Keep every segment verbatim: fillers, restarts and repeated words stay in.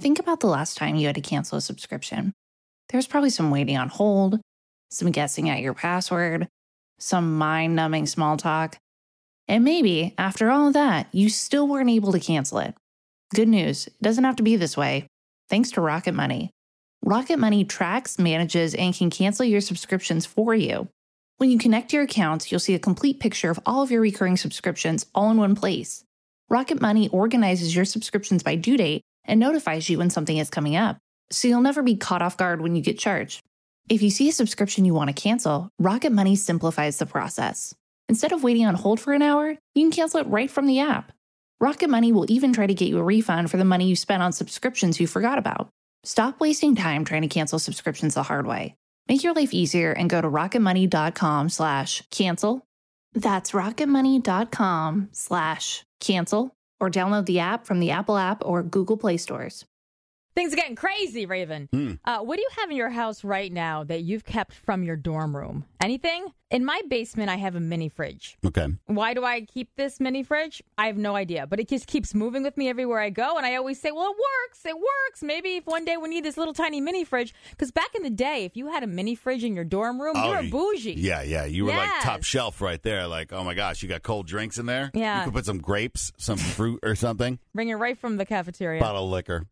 Think about the last time you had to cancel a subscription. There was probably some waiting on hold, some guessing at your password, some mind-numbing small talk. And maybe, after all of that, you still weren't able to cancel it. Good news, it doesn't have to be this way. Thanks to Rocket Money. Rocket Money tracks, manages, and can cancel your subscriptions for you. When you connect your accounts, you'll see a complete picture of all of your recurring subscriptions all in one place. Rocket Money organizes your subscriptions by due date and notifies you when something is coming up, so you'll never be caught off guard when you get charged. If you see a subscription you want to cancel, Rocket Money simplifies the process. Instead of waiting on hold for an hour, you can cancel it right from the app. Rocket Money will even try to get you a refund for the money you spent on subscriptions you forgot about. Stop wasting time trying to cancel subscriptions the hard way. Make your life easier and go to rocketmoney.com slash cancel. That's rocketmoney.com slash cancel, or download the app from the Apple app or Google Play stores. Things are getting crazy, Raven. Hmm. Uh, what do you have in your house right now that you've kept from your dorm room? Anything? In my basement, I have a mini fridge. Okay. Why do I keep this mini fridge? I have no idea, but it just keeps moving with me everywhere I go, and I always say, well, it works, it works. Maybe if one day we need this little tiny mini fridge, because back in the day, if you had a mini fridge in your dorm room, Oh, you were you- bougie. Yeah, yeah. You were like Yes. top shelf right there. Like, oh my gosh, you got cold drinks in there? Yeah. You could put some grapes, some fruit or something. Bring it right from the cafeteria. Bottle of liquor.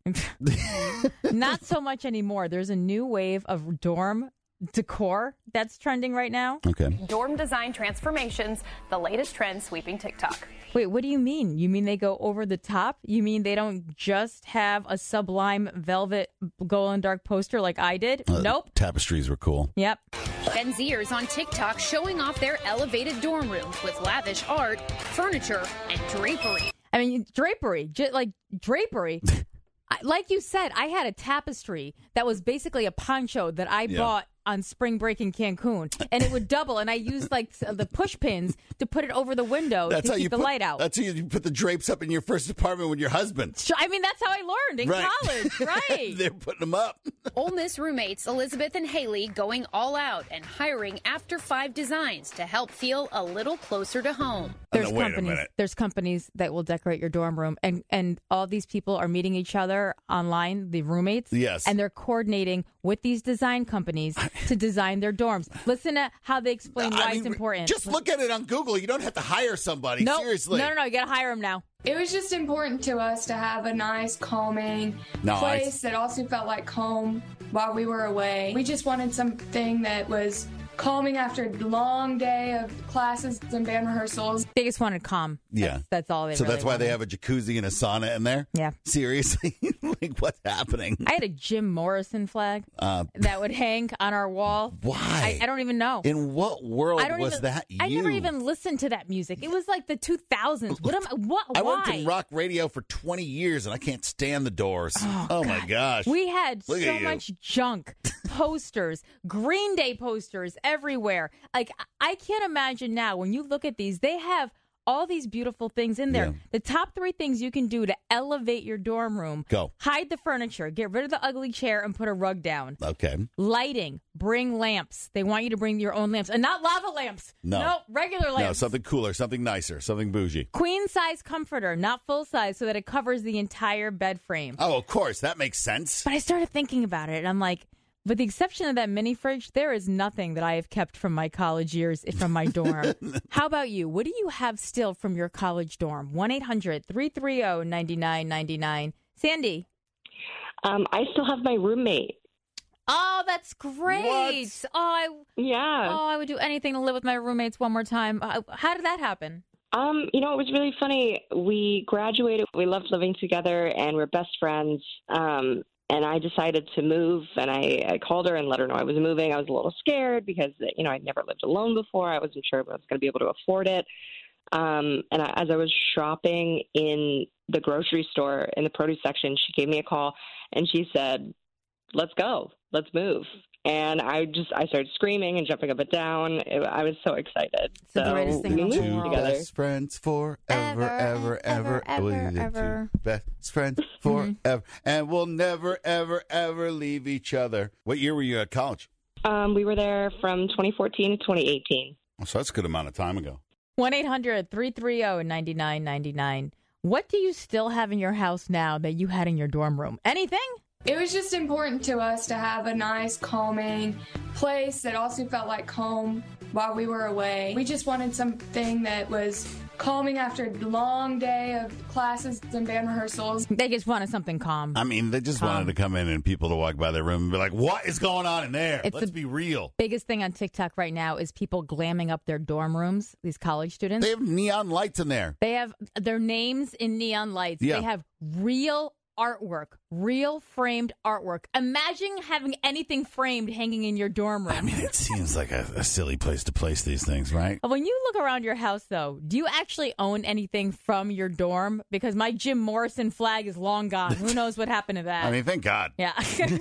Not so much anymore. There's a new wave of dorm decor that's trending right now. Okay. Dorm design transformations, the latest trend sweeping TikTok. Wait, what do you mean? You mean they go over the top? You mean they don't just have a sublime velvet glow in dark poster like I did? Uh, Nope. Tapestries were cool. Yep. Gen Zers on TikTok showing off their elevated dorm rooms with lavish art, furniture, and drapery. I mean, drapery, j- like drapery. I, like you said, I had a tapestry that was basically a poncho that I Yeah. bought on spring break in Cancun, and it would double, and I used like the push pins to put it over the window That's to how keep you the put, light out. That's how you put the drapes up in your first apartment with your husband. So, I mean, that's how I learned in Right. college, right? They're putting them up. Ole Miss roommates Elizabeth and Haley going all out and hiring After Five Designs to help feel a little closer to home. There's no, wait a companies. minute. There's companies that will decorate your dorm room, and and all these people are meeting each other online, the roommates. Yes. and they're coordinating with these design companies to design their dorms. Listen to how they explain why I mean, it's important. Just look at it on Google. You don't have to hire somebody. no, Seriously. no, no, no. You got to hire them now. It was just important to us to have a nice, calming No, I- place that also felt like home while we were away. We just wanted something that was calming after a long day of classes and band rehearsals. They just wanted calm. Yeah. That's, that's all they So really that's why they wanted. have a jacuzzi and a sauna in there? Yeah. Seriously? Like, what's happening? I had a Jim Morrison flag Uh, that would hang on our wall. why? I, I don't even know. In what world I don't was even, that you? I never even listened to that music. It was like the two thousands. What am I? What? I why? worked in rock radio for twenty years, and I can't stand the Doors. Oh, my gosh. We had Look so at you. much junk, posters, Green Day posters everywhere. Like, I can't imagine now when you look at these, they have all these beautiful things in there. Yeah. The top three things you can do to elevate your dorm room. Go. Hide the furniture, get rid of the ugly chair, and put a rug down. Okay. Lighting, bring lamps. They want you to bring your own lamps, and not lava lamps. No. regular lamps. No, something cooler, something nicer, something bougie. Queen size comforter, not full size, so that it covers the entire bed frame. Oh, of course. That makes sense. But I started thinking about it, and I'm like, with the exception of that mini fridge, there is nothing that I have kept from my college years from my dorm. How about you? What do you have still from your college dorm? one eight hundred three three zero nine nine nine nine. Sandy. Um, I still have my roommate. Oh, that's great. What? Oh, I, Yeah. oh, I would do anything to live with my roommates one more time. Uh, How did that happen? Um, you know, it was really funny. We graduated. We loved living together, and we're best friends. Um, and I decided to move, and I, I called her and let her know I was moving. I was a little scared because, you know, I'd never lived alone before. I wasn't sure if I was going to be able to afford it. Um, and I, as I was shopping in the grocery store in the produce section, she gave me a call, and she said, "Let's go. Let's move." And I just, I started screaming and jumping up and down. It, I was so excited. It's the so greatest thing we in the moved world. together. Best friends forever, Ever, ever, ever, ever, ever, We're the two ever. best friends forever, and we'll never, ever, ever leave each other. What year were you at college? Um, we were there from twenty fourteen to twenty eighteen. Oh, so that's a good amount of time ago. one eight hundred three three zero nine nine nine nine. What do you still have in your house now that you had in your dorm room? Anything? It was just important to us to have a nice, calming place that also felt like home while we were away. We just wanted something that was calming after a long day of classes and band rehearsals. They just wanted something calm. I mean, they just Calm. wanted to come in and people to walk by their room and be like, what is going on in there? It's Let's the- be real. Biggest thing on TikTok right now is people glamming up their dorm rooms, these college students. They have neon lights in there. They have their names in neon lights. Yeah. They have real artwork, real framed artwork. Imagine having anything framed hanging in your dorm room. I mean, it seems like a, a silly place to place these things, right? When you look around your house, though, do you actually own anything from your dorm? Because my Jim Morrison flag is long gone. Who knows what happened to that? I mean, thank God. Yeah.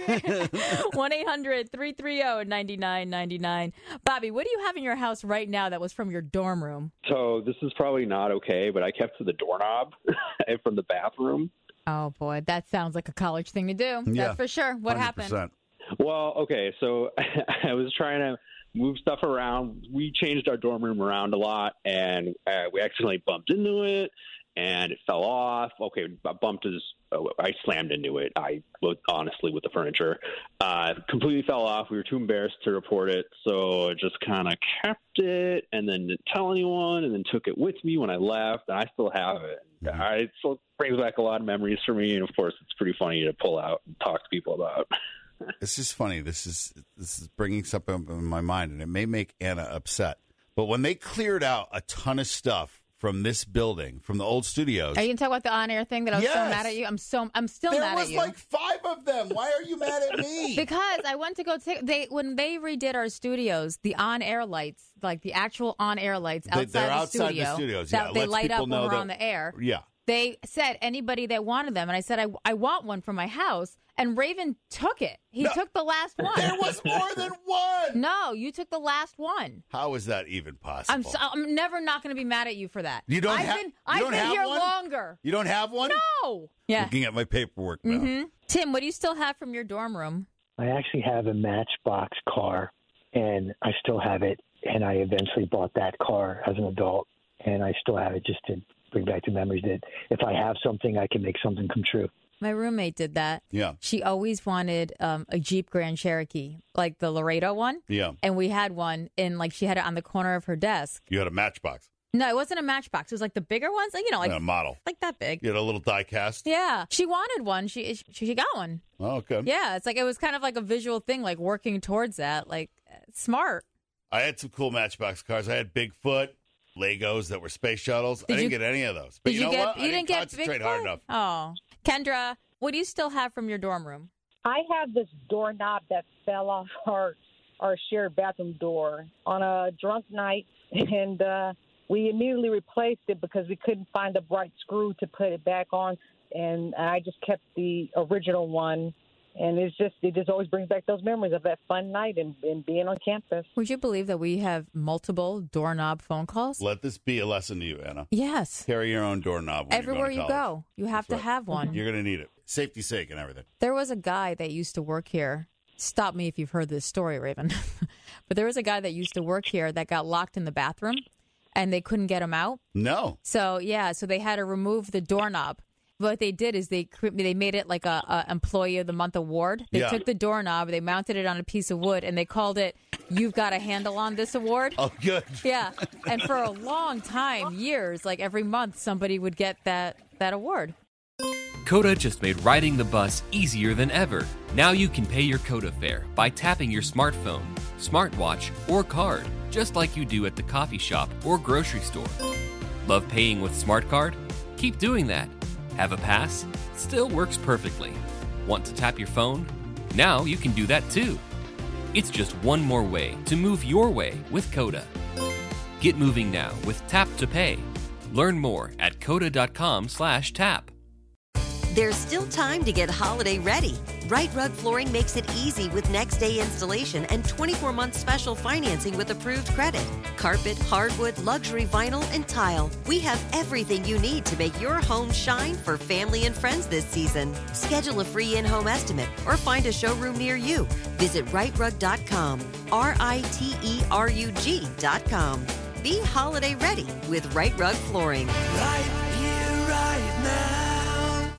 one eight hundred three three zero nine nine nine nine. Bobby, what do you have in your house right now that was from your dorm room? So this is probably not okay, but I kept the doorknob from the bathroom. Oh, boy. That sounds like a college thing to do. Yeah. That's for sure. What one hundred percent. happened? Well, okay, so I was trying to move stuff around. We changed our dorm room around a lot, and uh, we accidentally bumped into it, and it fell off. Okay, bumped is oh, I slammed into it. I honestly with the furniture, uh, completely fell off. We were too embarrassed to report it, so I just kind of kept it, and then didn't tell anyone, and then took it with me when I left, and I still have it. Mm-hmm. I, it still brings back a lot of memories for me, and of course, it's pretty funny to pull out and talk to people about. It's just funny. This is this is bringing something up in my mind, and it may make Anna upset. But when they cleared out a ton of stuff from this building, from the old studios, Are you going to talk about the on-air thing that I was so Yes. mad at you? I'm so I'm still there mad was at you. like five of them. Why are you mad at me? Because I went to go take they when they redid our studios, the on-air lights, like the actual on-air lights They- outside they're the outside the studio, studios, that yeah. they Lets light people up know when we're that- on the air. yeah. They said anybody that wanted them, and I said I I want one for my house, and Raven took it. He No. took the last one. There was more than one. No, you took the last one. How is that even possible? I'm so, I'm never not going to be mad at you for that. You don't I've ha- been you I've don't been have here one? longer. You don't have one? No. Yeah. Looking at my paperwork now. hmm Tim, what do you still have from your dorm room? I actually have a Matchbox car, and I still have it. And I eventually bought that car as an adult, and I still have it just to bring back the memories that if I have something, I can make something come true. My roommate did that. Yeah. She always wanted um, a Jeep Grand Cherokee, like the Laredo one. Yeah. And we had one, and like she had it on the corner of her desk. You had a Matchbox. No, it wasn't a Matchbox. It was like the bigger ones, like you know, like a model. like that big. You had a little die cast. Yeah, she wanted one. She she, she got one. Oh, okay. Yeah, it's like it was kind of like a visual thing, like working towards that. Like smart. I had some cool Matchbox cars. I had Bigfoot, Legos that were space shuttles. Did I didn't you- get any of those. But Did you, you, know get? what? You I didn't, didn't get concentrate Bigfoot? hard enough. Oh, Kendra, what do you still have from your dorm room? I have this doorknob that fell off our our shared bathroom door on a drunk night, and uh, we immediately replaced it because we couldn't find the right screw to put it back on, and I just kept the original one. And it's just it just always brings back those memories of that fun night and, and being on campus. Would you believe that we have multiple doorknob phone calls? Let this be a lesson to you, Anna. Yes. Carry your own doorknob when Everywhere you're you going to college. go, you have That's to right. have one. You're going to need it. Safety's sake and everything. There was a guy that used to work here. Stop me if you've heard this story, Raven. But there was a guy that used to work here that got locked in the bathroom, and they couldn't get him out. No. So, yeah, so they had to remove the doorknob. What they did is they cre- they made it like a, a Employee of the Month award. They Yeah. took the doorknob, they mounted it on a piece of wood, and they called it "You've Got a Handle on This Award." Oh, good. Yeah, and for a long time, years, like every month, somebody would get that that award. Coda just made riding the bus easier than ever. Now you can pay your Coda fare by tapping your smartphone, smartwatch, or card, just like you do at the coffee shop or grocery store. Love paying with Smart Card? Keep doing that. Have a pass? Still works perfectly. Want to tap your phone? Now you can do that too. It's just one more way to move your way with Coda. Get moving now with Tap to Pay. Learn more at coda.com slash tap. There's still time to get holiday ready. Right Rug Flooring makes it easy with next day installation and twenty-four month special financing with approved credit. Carpet, hardwood, luxury vinyl, and tile. We have everything you need to make your home shine for family and friends this season. Schedule a free in-home estimate or find a showroom near you. Visit right rug dot com. R I T E R U G dot com. Be holiday ready with Right Rug Flooring. Right